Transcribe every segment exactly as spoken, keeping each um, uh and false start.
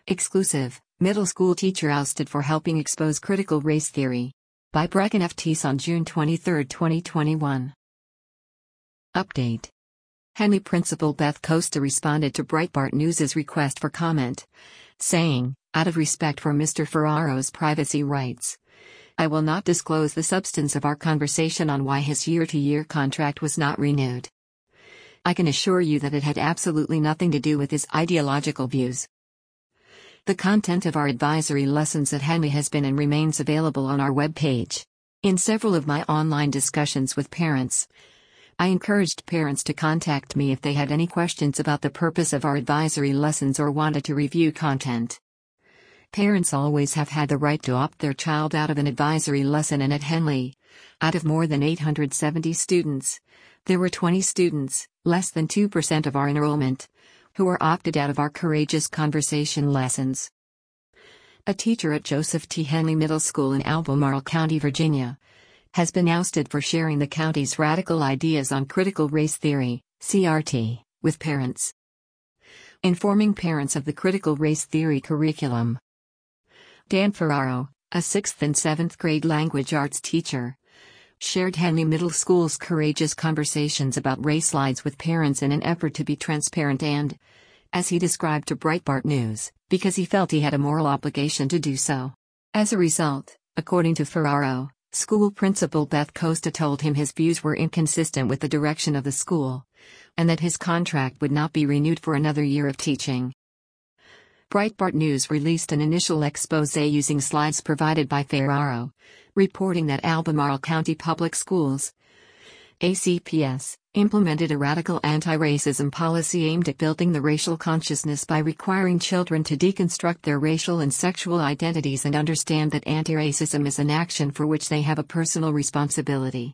Exclusive, middle school teacher ousted for helping expose critical race theory. By Brecken F. Teese on June twenty-third, twenty twenty-one. Update. Henley Principal Beth Costa responded to Breitbart News' request for comment, saying, out of respect for Mister Ferraro's privacy rights, I will not disclose the substance of our conversation on why his year-to-year contract was not renewed. I can assure you that it had absolutely nothing to do with his ideological views. The content of our advisory lessons at Henley has been and remains available on our webpage. In several of my online discussions with parents, I encouraged parents to contact me if they had any questions about the purpose of our advisory lessons or wanted to review content. Parents always have had the right to opt their child out of an advisory lesson, and at Henley, out of more than eight hundred seventy students, there were twenty students, less than two percent of our enrollment, who were opted out of our Courageous Conversation lessons. A teacher at Joseph T. Henley Middle School in Albemarle County, Virginia, has been ousted for sharing the county's radical ideas on critical race theory, C R T, with parents. Informing parents of the critical race theory curriculum. Dan Ferraro, a sixth and seventh grade language arts teacher, shared Henley Middle School's Courageous Conversations about race slides with parents in an effort to be transparent and, as he described to Breitbart News, because he felt he had a moral obligation to do so. As a result, according to Ferraro, school principal Beth Costa told him his views were inconsistent with the direction of the school, and that his contract would not be renewed for another year of teaching. Breitbart News released an initial expose using slides provided by Ferraro, reporting that Albemarle County Public Schools, A C P S, implemented a radical anti-racism policy aimed at building the racial consciousness by requiring children to deconstruct their racial and sexual identities and understand that anti-racism is an action for which they have a personal responsibility.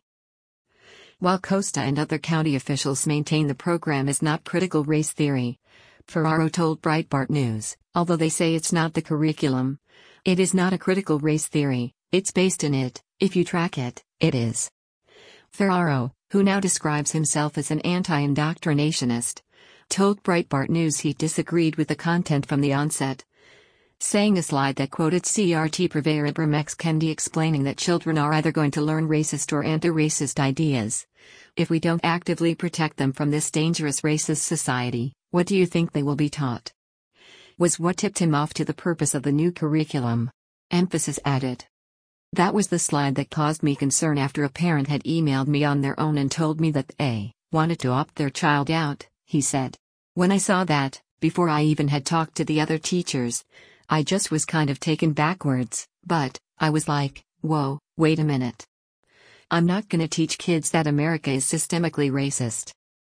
While Costa and other county officials maintain the program is not critical race theory, Ferraro told Breitbart News, although they say it's not the curriculum, it is not a critical race theory, it's based in it, if you track it, it is. Ferraro, who now describes himself as an anti-indoctrinationist, told Breitbart News he disagreed with the content from the onset, saying a slide that quoted C R T purveyor Ibram X. Kendi explaining that children are either going to learn racist or anti-racist ideas. If we don't actively protect them from this dangerous racist society, what do you think they will be taught? Was what tipped him off to the purpose of the new curriculum. Emphasis added. That was the slide that caused me concern after a parent had emailed me on their own and told me that they wanted to opt their child out, he said. When I saw that, before I even had talked to the other teachers, I just was kind of taken backwards, but I was like, whoa, wait a minute. I'm not gonna teach kids that America is systemically racist.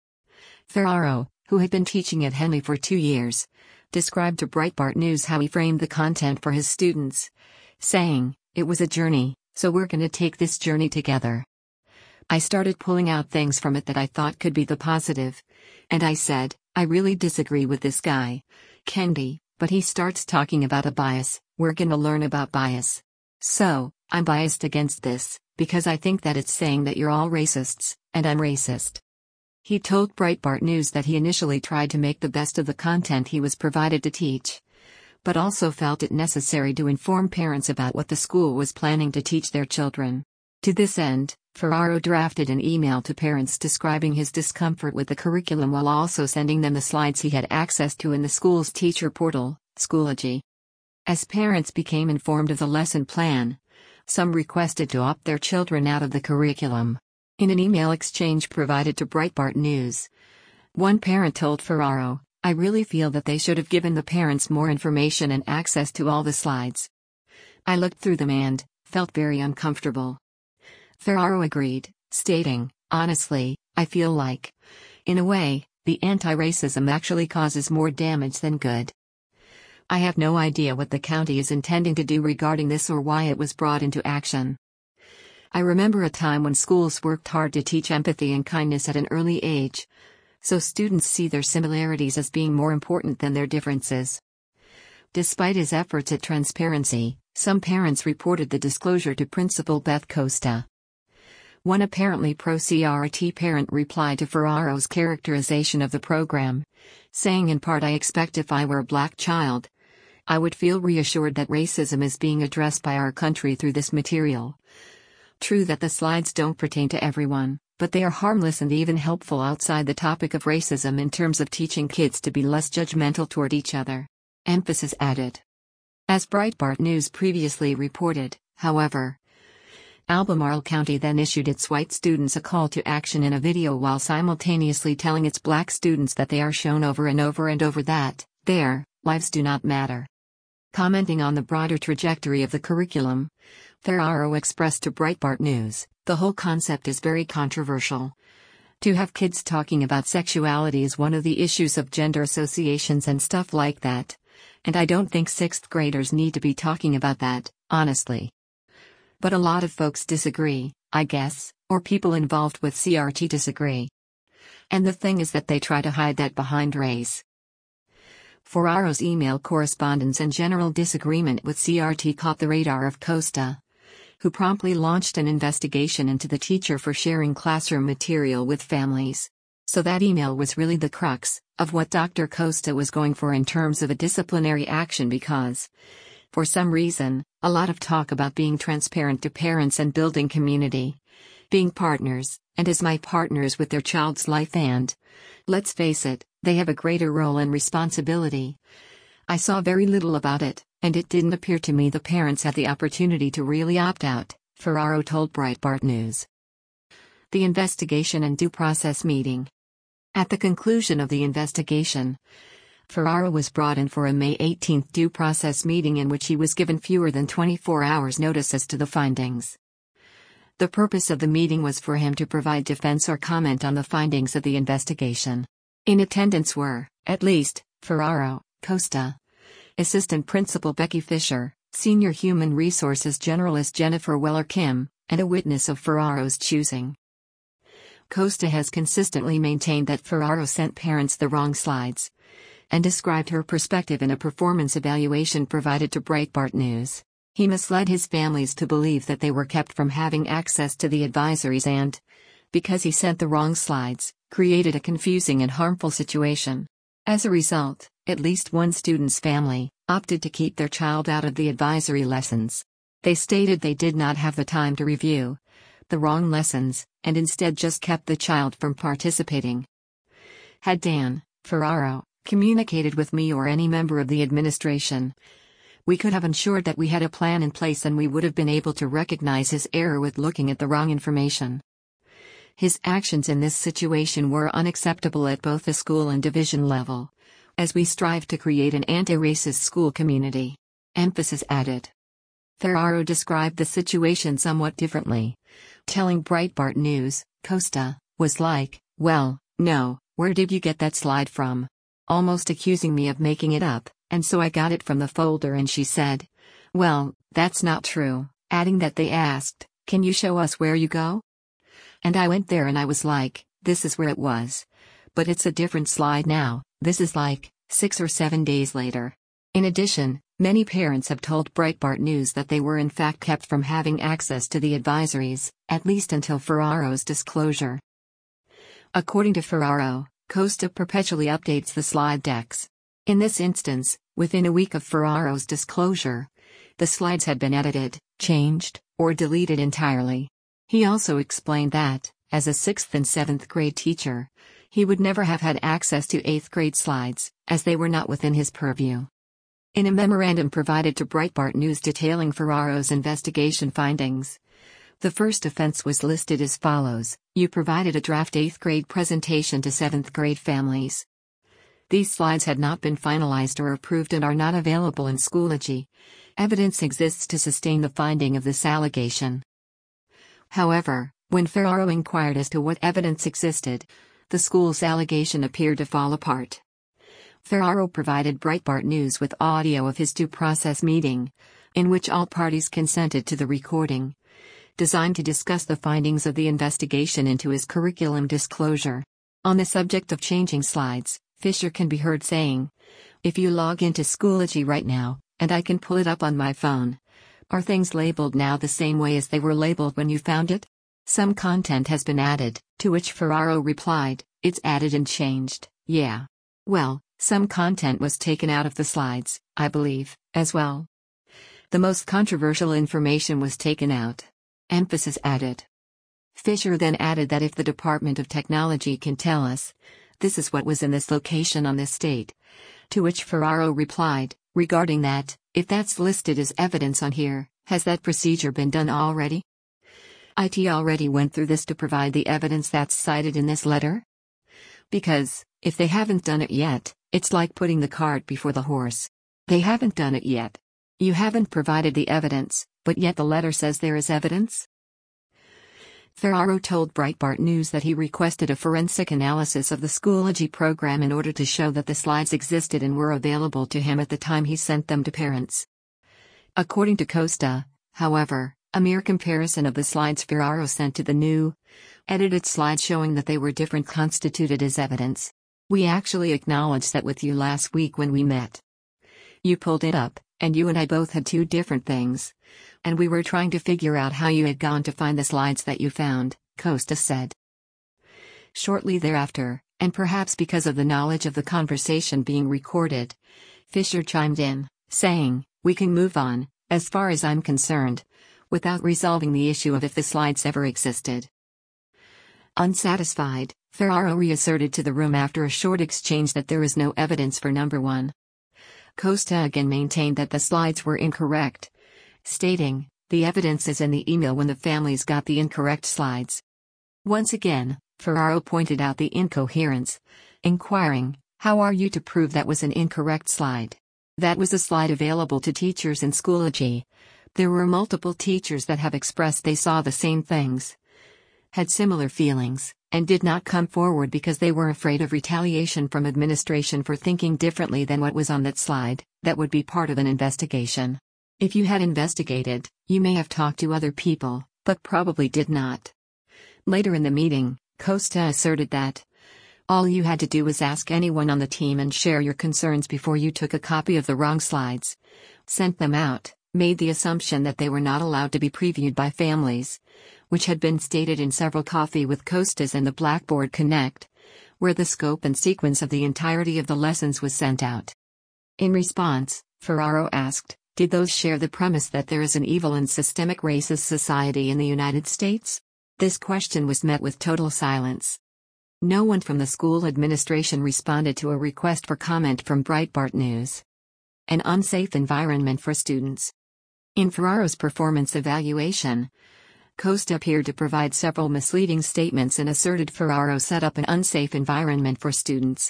Ferraro, who had been teaching at Henley for two years, described to Breitbart News how he framed the content for his students, saying, it was a journey, so we're gonna take this journey together. I started pulling out things from it that I thought could be the positive, and I said, I really disagree with this guy, Kendi, but he starts talking about a bias, we're gonna learn about bias. So, I'm biased against this, because I think that it's saying that you're all racists, and I'm racist. He told Breitbart News that he initially tried to make the best of the content he was provided to teach, but also felt it necessary to inform parents about what the school was planning to teach their children. To this end, Ferraro drafted an email to parents describing his discomfort with the curriculum while also sending them the slides he had access to in the school's teacher portal, Schoology. As parents became informed of the lesson plan, some requested to opt their children out of the curriculum. In an email exchange provided to Breitbart News, one parent told Ferraro, I really feel that they should have given the parents more information and access to all the slides. I looked through them and felt very uncomfortable. Ferraro agreed, stating, honestly, I feel like, in a way, the anti-racism actually causes more damage than good. I have no idea what the county is intending to do regarding this or why it was brought into action. I remember a time when schools worked hard to teach empathy and kindness at an early age, so students see their similarities as being more important than their differences. Despite his efforts at transparency, some parents reported the disclosure to Principal Beth Costa. One apparently pro-C R T parent replied to Ferraro's characterization of the program, saying in part, I expect if I were a black child, I would feel reassured that racism is being addressed by our country through this material. True that the slides don't pertain to everyone, but they are harmless and even helpful outside the topic of racism in terms of teaching kids to be less judgmental toward each other. Emphasis added. As Breitbart News previously reported, however, Albemarle County then issued its white students a call to action in a video while simultaneously telling its black students that they are shown over and over and over that their lives do not matter. Commenting on the broader trajectory of the curriculum, Ferraro expressed to Breitbart News, "The whole concept is very controversial. To have kids talking about sexuality is one of the issues of gender associations and stuff like that. And I don't think sixth graders need to be talking about that, honestly. But a lot of folks disagree, I guess, or people involved with C R T disagree. And the thing is that they try to hide that behind race." Ferraro's email correspondence and general disagreement with C R T caught the radar of Costa, who promptly launched an investigation into the teacher for sharing classroom material with families. So that email was really the crux of what Doctor Costa was going for in terms of a disciplinary action because, for some reason, a lot of talk about being transparent to parents and building community, being partners, and as my partners with their child's life and, let's face it, they have a greater role and responsibility. I saw very little about it, and it didn't appear to me the parents had the opportunity to really opt out, Ferraro told Breitbart News. The investigation and due process meeting. At the conclusion of the investigation, Ferraro was brought in for a May eighteenth due process meeting in which he was given fewer than twenty-four hours notice as to the findings. The purpose of the meeting was for him to provide defense or comment on the findings of the investigation. In attendance were, at least, Ferraro, Costa, Assistant Principal Becky Fisher, Senior Human Resources Generalist Jennifer Weller-Kim, and a witness of Ferraro's choosing. Costa has consistently maintained that Ferraro sent parents the wrong slides, and described her perspective in a performance evaluation provided to Breitbart News. He misled his families to believe that they were kept from having access to the advisories and, because he sent the wrong slides, created a confusing and harmful situation. As a result, at least one student's family opted to keep their child out of the advisory lessons. They stated they did not have the time to review the wrong lessons, and instead just kept the child from participating. Had Dan, Ferraro, communicated with me or any member of the administration, we could have ensured that we had a plan in place and we would have been able to recognize his error with looking at the wrong information. His actions in this situation were unacceptable at both the school and division level, as we strive to create an anti-racist school community. Emphasis added. Ferraro described the situation somewhat differently, telling Breitbart News, "Costa was like, well, no, where did you get that slide from?" Almost accusing me of making it up, and so I got it from the folder and she said, "Well, that's not true," adding that they asked, "Can you show us where you go?" And I went there and I was like, "This is where it was. But it's a different slide now." This is like six or seven days later. In addition, many parents have told Breitbart News that they were in fact kept from having access to the advisories, at least until Ferraro's disclosure. According to Ferraro, Costa perpetually updates the slide decks. In this instance, within a week of Ferraro's disclosure, the slides had been edited, changed, or deleted entirely. He also explained that, as a sixth and seventh grade teacher, he would never have had access to eighth grade slides, as they were not within his purview. In a memorandum provided to Breitbart News detailing Ferraro's investigation findings, the first offense was listed as follows: you provided a draft eighth grade presentation to seventh grade families. These slides had not been finalized or approved and are not available in Schoology. Evidence exists to sustain the finding of this allegation. However, when Ferraro inquired as to what evidence existed, the school's allegation appeared to fall apart. Ferraro provided Breitbart News with audio of his due process meeting, in which all parties consented to the recording, designed to discuss the findings of the investigation into his curriculum disclosure. On the subject of changing slides, Fisher can be heard saying, "If you log into Schoology right now, and I can pull it up on my phone, are things labeled now the same way as they were labeled when you found it?" Some content has been added, to which Ferraro replied, "It's added and changed, yeah. Well, Some content was taken out of the slides, I believe, as well. The most controversial information was taken out. Emphasis added. Fisher then added that if the Department of Technology can tell us, this is what was in this location on this date. To which Ferraro replied, regarding that, if that's listed as evidence on here, has that procedure been done already? I T already went through this to provide the evidence that's cited in this letter? Because, if they haven't done it yet, it's like putting the cart before the horse. They haven't done it yet. You haven't provided the evidence, but yet the letter says there is evidence? Ferraro told Breitbart News that he requested a forensic analysis of the Schoology program in order to show that the slides existed and were available to him at the time he sent them to parents. According to Costa, however, a mere comparison of the slides Ferraro sent to the new, edited slides showing that they were different constituted as evidence. We actually acknowledged that with you last week when we met. You pulled it up, and you and I both had two different things. And we were trying to figure out how you had gone to find the slides that you found, Costa said. Shortly thereafter, and perhaps because of the knowledge of the conversation being recorded, Fisher chimed in, saying, "We can move on, as far as I'm concerned, without resolving the issue of if the slides ever existed." Unsatisfied, Ferraro reasserted to the room after a short exchange that there is no evidence for number one. Costa again maintained that the slides were incorrect, stating, "The evidence is in the email when the families got the incorrect slides." Once again, Ferraro pointed out the incoherence, inquiring, "How are you to prove that was an incorrect slide? That was a slide available to teachers in Schoology. There were multiple teachers that have expressed they saw the same things, had similar feelings, and did not come forward because they were afraid of retaliation from administration for thinking differently than what was on that slide. That would be part of an investigation. If you had investigated, you may have talked to other people, but probably did not." Later in the meeting, Costa asserted that all you had to do was ask anyone on the team and share your concerns before you took a copy of the wrong slides, sent them out, made the assumption that they were not allowed to be previewed by families, which had been stated in several Coffee with Costas and the Blackboard Connect, where the scope and sequence of the entirety of the lessons was sent out. In response, Ferraro asked, "Did those share the premise that there is an evil and systemic racist society in the United States?" This question was met with total silence. No one from the school administration responded to a request for comment from Breitbart News. An unsafe environment for students. In Ferraro's performance evaluation, Costa appeared to provide several misleading statements and asserted Ferraro set up an unsafe environment for students.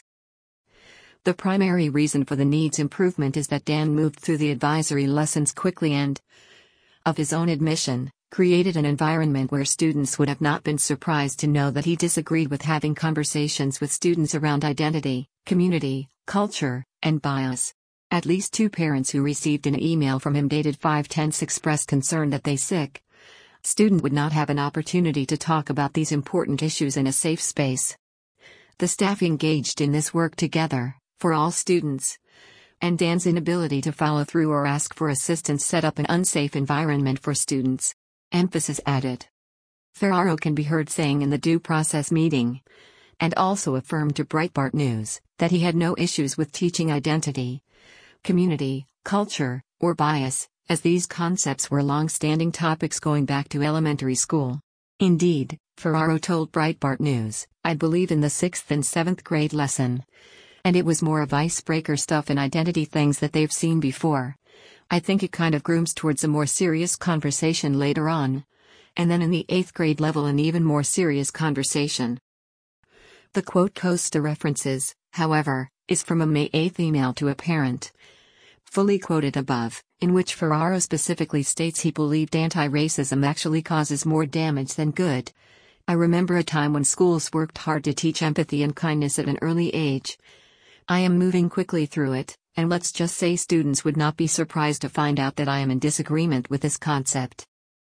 The primary reason for the needs improvement is that Dan moved through the advisory lessons quickly and, of his own admission, created an environment where students would have not been surprised to know that he disagreed with having conversations with students around identity, community, culture, and bias. At least two parents who received an email from him dated five ten expressed concern that they sick student would not have an opportunity to talk about these important issues in a safe space. The staff engaged in this work together, for all students, and Dan's inability to follow through or ask for assistance set up an unsafe environment for students. Emphasis added. Ferraro can be heard saying in the due process meeting, and also affirmed to Breitbart News, that he had no issues with teaching identity, community, culture, or bias, as these concepts were long-standing topics going back to elementary school. Indeed, Ferraro told Breitbart News, "I believe in the sixth and seventh grade lesson. And it was more of icebreaker stuff and identity things that they've seen before. I think it kind of grooms towards a more serious conversation later on. And then in the eighth grade level an even more serious conversation." The quote Costa references, however, is from a May eighth email to a parent, fully quoted above, in which Ferraro specifically states he believed anti-racism actually causes more damage than good. "I remember a time when schools worked hard to teach empathy and kindness at an early age. I am moving quickly through it, and let's just say students would not be surprised to find out that I am in disagreement with this concept."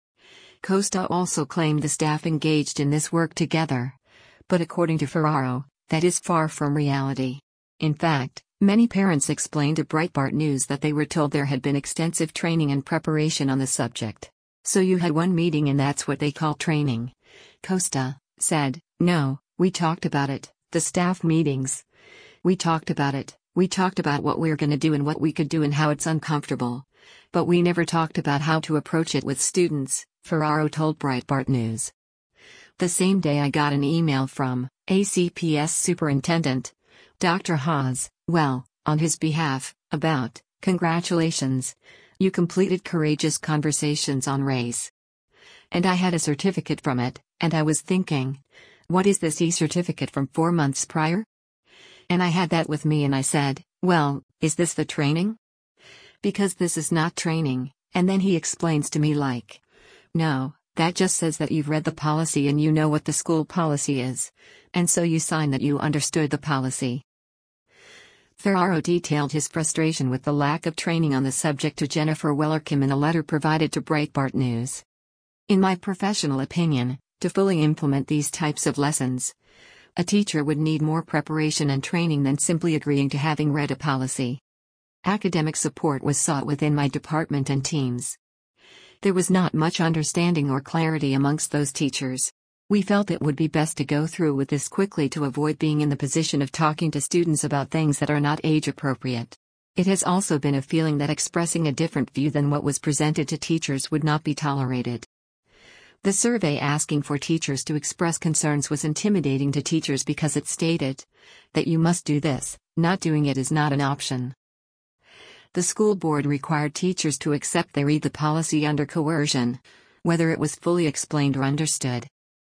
Costa also claimed the staff engaged in this work together. But according to Ferraro, that is far from reality. In fact, many parents explained to Breitbart News that they were told there had been extensive training and preparation on the subject. "So you had one meeting and that's what they call training?" Costa said, "No, we talked about it, the staff meetings. We talked about it, We talked about what we're gonna do and what we could do and how it's uncomfortable. But we never talked about how to approach it with students, Ferraro told Breitbart News. The same day I got an email from A C P S Superintendent Doctor Haas, well, on his behalf, about, congratulations. You completed Courageous Conversations on Race. And I had a certificate from it, and I was thinking, what is this e-certificate from four months prior? And I had that with me and I said, well, is this the training? Because this is not training, and then he explains to me like, no, that just says that you've read the policy and you know what the school policy is, and so you sign that you understood the policy. Ferraro detailed his frustration with the lack of training on the subject to Jennifer Wellerkim in a letter provided to Breitbart News. In my professional opinion, to fully implement these types of lessons, a teacher would need more preparation and training than simply agreeing to having read a policy. Academic support was sought within my department and teams. There was not much understanding or clarity amongst those teachers. We felt it would be best to go through with this quickly to avoid being in the position of talking to students about things that are not age appropriate. It has also been a feeling that expressing a different view than what was presented to teachers would not be tolerated. The survey asking for teachers to express concerns was intimidating to teachers because it stated that you must do this, not doing it is not an option. The school board required teachers to accept they read the policy under coercion, whether it was fully explained or understood.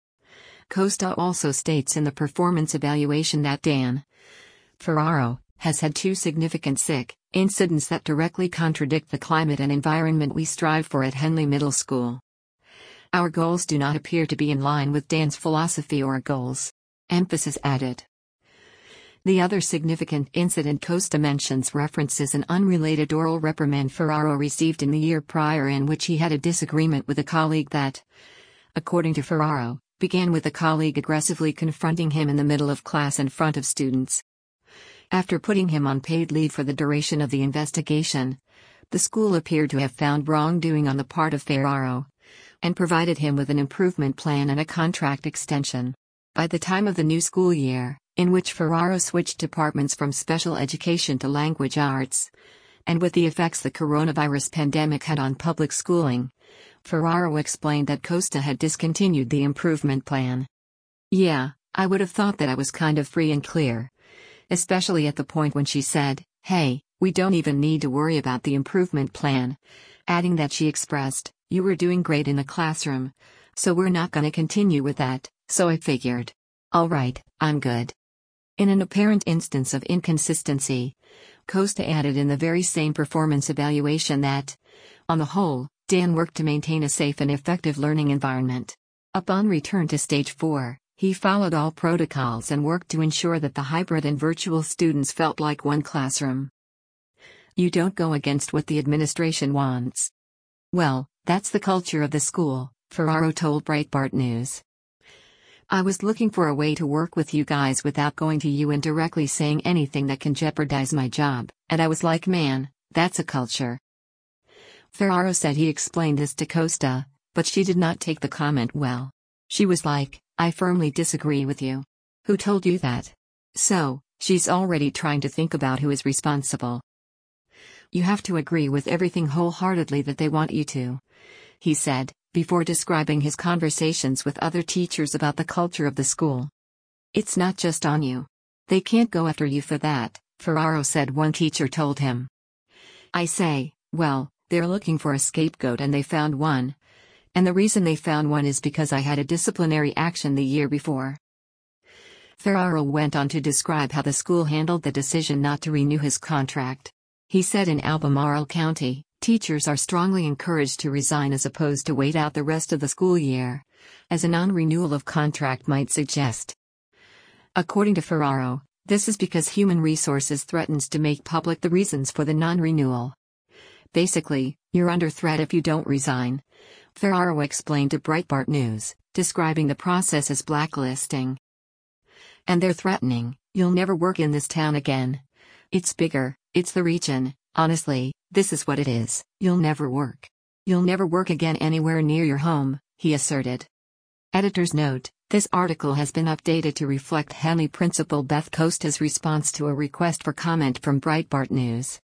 Costa also states in the performance evaluation that Dan Ferraro has had two significant sick incidents that directly contradict the climate and environment we strive for at Henley Middle School. Our goals do not appear to be in line with Dan's philosophy or goals. Emphasis added. The other significant incident Costa mentions references an unrelated oral reprimand Ferraro received in the year prior in which he had a disagreement with a colleague that, according to Ferraro, began with a colleague aggressively confronting him in the middle of class in front of students. After putting him on paid leave for the duration of the investigation, the school appeared to have found wrongdoing on the part of Ferraro, and provided him with an improvement plan and a contract extension. By the time of the new school year, in which Ferraro switched departments from special education to language arts, and with the effects the coronavirus pandemic had on public schooling, Ferraro explained that Costa had discontinued the improvement plan. Yeah, I would have thought that I was kind of free and clear. Especially at the point when she said, hey, we don't even need to worry about the improvement plan, adding that she expressed, you were doing great in the classroom, so we're not gonna continue with that, so I figured. Alright, I'm good. In an apparent instance of inconsistency, Costa added in the very same performance evaluation that, on the whole, Dan worked to maintain a safe and effective learning environment. Upon return to stage four, he followed all protocols and worked to ensure that the hybrid and virtual students felt like one classroom. You don't go against what the administration wants. Well, that's the culture of the school, Ferraro told Breitbart News. I was looking for a way to work with you guys without going to you and directly saying anything that can jeopardize my job, and I was like, man, that's a culture. Ferraro said he explained this to Costa, but she did not take the comment well. She was like, I firmly disagree with you. Who told you that? So, she's already trying to think about who is responsible. You have to agree with everything wholeheartedly that they want you to, he said, before describing his conversations with other teachers about the culture of the school. It's not just on you. They can't go after you for that, Ferraro said one teacher told him. I say, well, they're looking for a scapegoat and they found one. And the reason they found one is because I had a disciplinary action the year before. Ferraro went on to describe how the school handled the decision not to renew his contract. He said in Albemarle County, teachers are strongly encouraged to resign as opposed to wait out the rest of the school year, as a non-renewal of contract might suggest. According to Ferraro, this is because Human Resources threatens to make public the reasons for the non-renewal. Basically, you're under threat if you don't resign, Ferraro explained to Breitbart News, describing the process as blacklisting. And they're threatening, you'll never work in this town again. It's bigger, it's the region, honestly, this is what it is, you'll never work. You'll never work again anywhere near your home, he asserted. Editor's note: this article has been updated to reflect Henley Principal Beth Costa's response to a request for comment from Breitbart News.